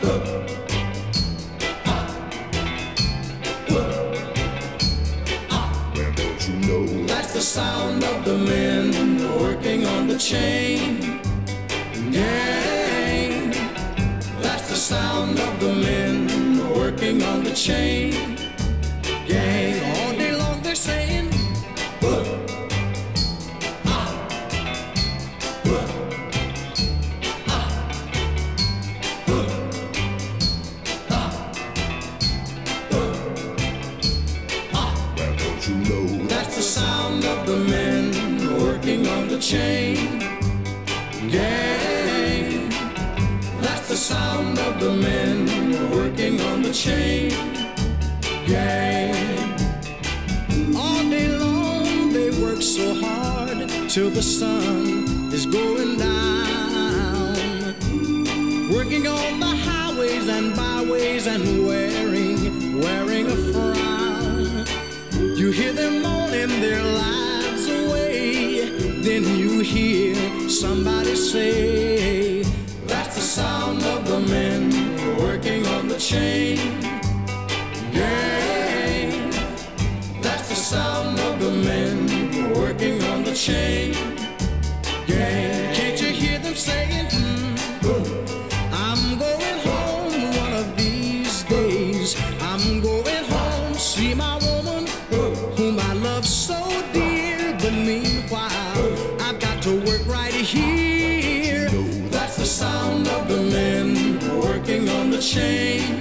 Well, don't you know That's the sound of the men working on the chain gang. That's the sound of the men working on the chain gang. All day long they're saying, well, don't you know that's the sound of the men working on the chain gang. That's the sound of the men working on the chain gang. All day long they work so hard till the sun is going down, working on the highways and byways and wearing a frown. You hear them moaning their lives away, then you hear somebody say, that's the sound of the men working on the chain gang. That's the sound of the men working on the chain gang. Can't you hear them saying, I'm going home one of these days. I'm going home, see my woman whom I love so dear. But meanwhile, I've got to work right here. That's the sound of the men working on the chain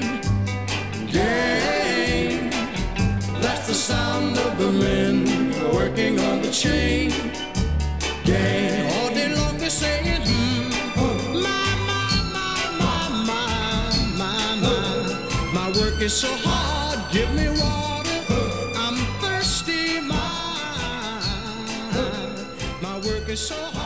gang. That's the sound of the men working on the chain gang. All day long they're saying, my work is so hard, give me water, I'm thirsty, my work is so hard.